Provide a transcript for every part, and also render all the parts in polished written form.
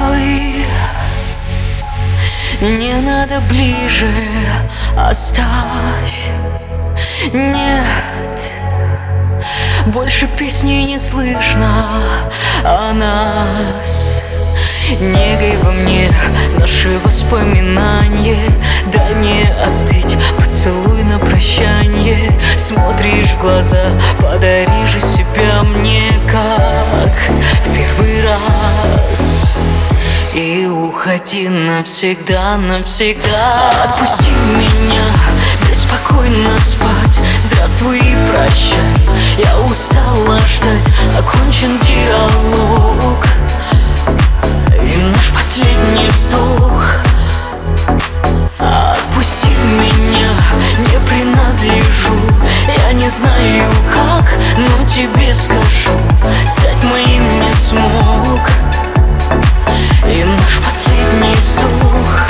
Стой, не надо ближе, оставь. Нет, больше песни не слышно о нас. Негой во мне наши воспоминания. Дай мне остыть, поцелуй на прощанье. Смотришь в глаза, подари же себя мне, как в первый раз. И уходи навсегда, навсегда. Отпусти меня, беспокойно спать. Здравствуй и прощай, я устала ждать. Окончен диалог и наш последний вздох. Отпусти меня, не принадлежу. Я не знаю как, но тебе скажу: стать моим не смог. И наш последний вздох.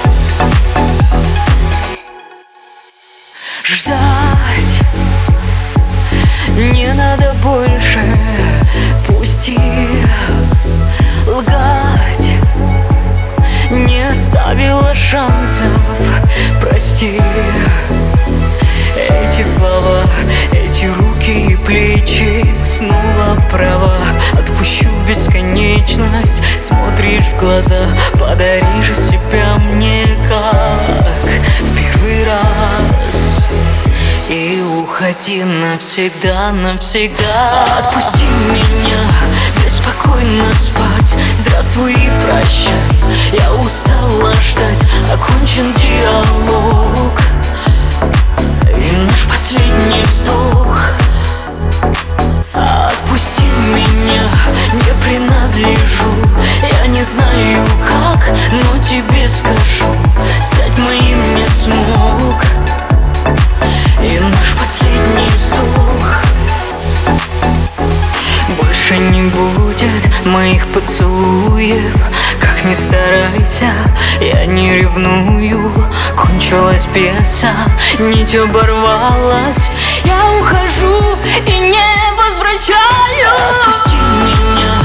Ждать не надо больше, пусти. Лгать не оставила шансов, прости. Эти слова, эти руки и плечи снова права. Отпущу в бесконечность. Смотришь в глаза, подари же себя мне, как в первый раз. И уходи навсегда, навсегда. Отпусти меня, беспокойно спать. Здравствуй и прощай, я устала ждать. Окончен диалог и наш последний вздох. Отпусти меня, не принадлежу. Я не знаю как, но тебе скажу: стать моим не смог. И наш последний вздох. Больше не будет моих поцелуев. Как ни старайся, я не ревную. Кончилась пьеса, нить оборвалась. Я ухожу и не возвращаюсь. Отпусти меня,